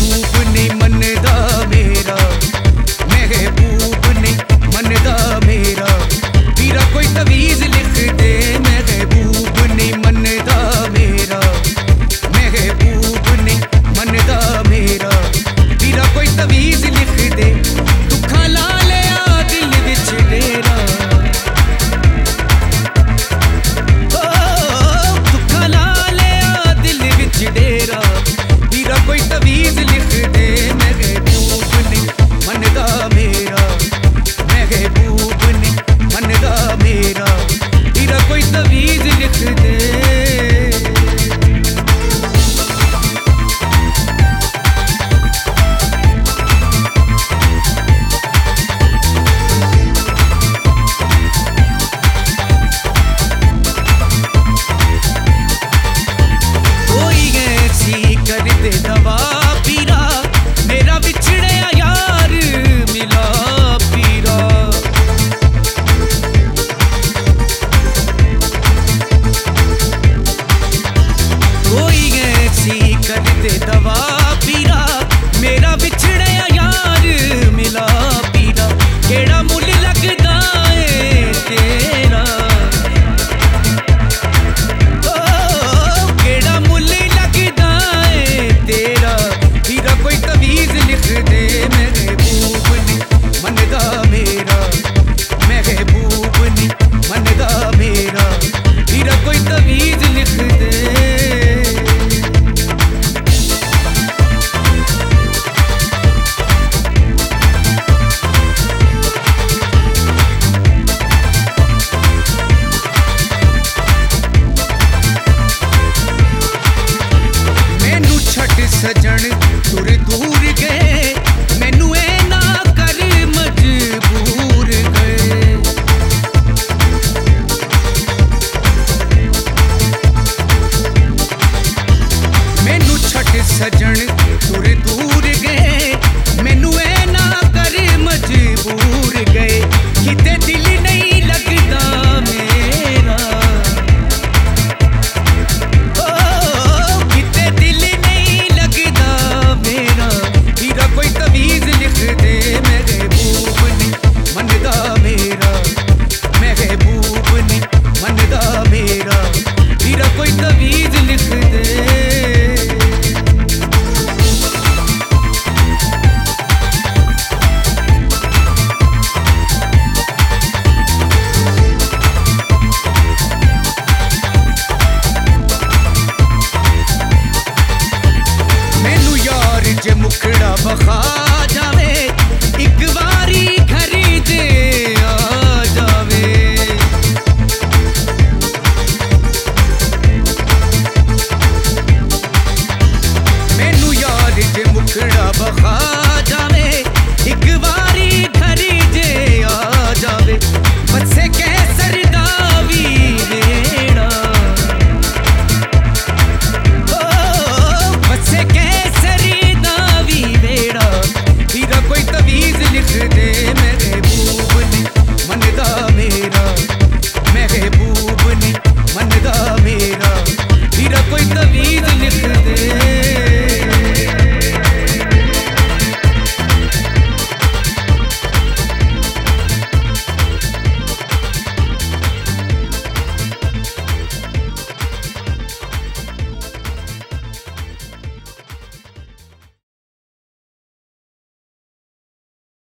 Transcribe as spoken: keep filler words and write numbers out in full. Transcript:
महबूब नहीं मनदा मेरा, महबूब नहीं मनदा मेरा, वीरा कोई तवीज़ लिख दे। महबूब नहीं मनदा मेरा, महबूब नहीं मनदा मेरा, वीरा कोई तवीज़ लिख दे। दुखा ला लिया दिल विच डेरा, दुखा ला लिया दिल विच डेरा, वीरा कोई तवीज़ लिख दे। महबूब नहीं मनदा मेरा, महबूब नहीं मनदा मेरा, वीरा कोई तवीज़ लिख दे। कर दे दवा पीरा, मेरा बिछड़िया यार मिला पीरा। कोई ऐसी कर दे दवा पीरा, मेरा बिछड़िया यार मिला पीरा। केड़ा मुल लगदा है तेरा, केड़ा मुल लगदा तेरा, वीरा कोई तवीज़ लिख दे। महबूब नहीं मनदा मेरा, महबूब नहीं मनदा मेरा, वीरा कोई तवीज़ लिख दे। सजन तुर दूर गए, मैनू ए ना कर मजबूर गए। मैनू छट सजन तुर दूर गए, मैनू ए ना कर मजबूर गए। किते दिल नहीं लगदा मेरा, कोई तवीज़ लिख दे। महबूब नहीं मनदा मेरा, महबूब नहीं मनदा मेरा, वीरा कोई तवीज़ लिख दे। मैनू यार जे मुखड़ा बखा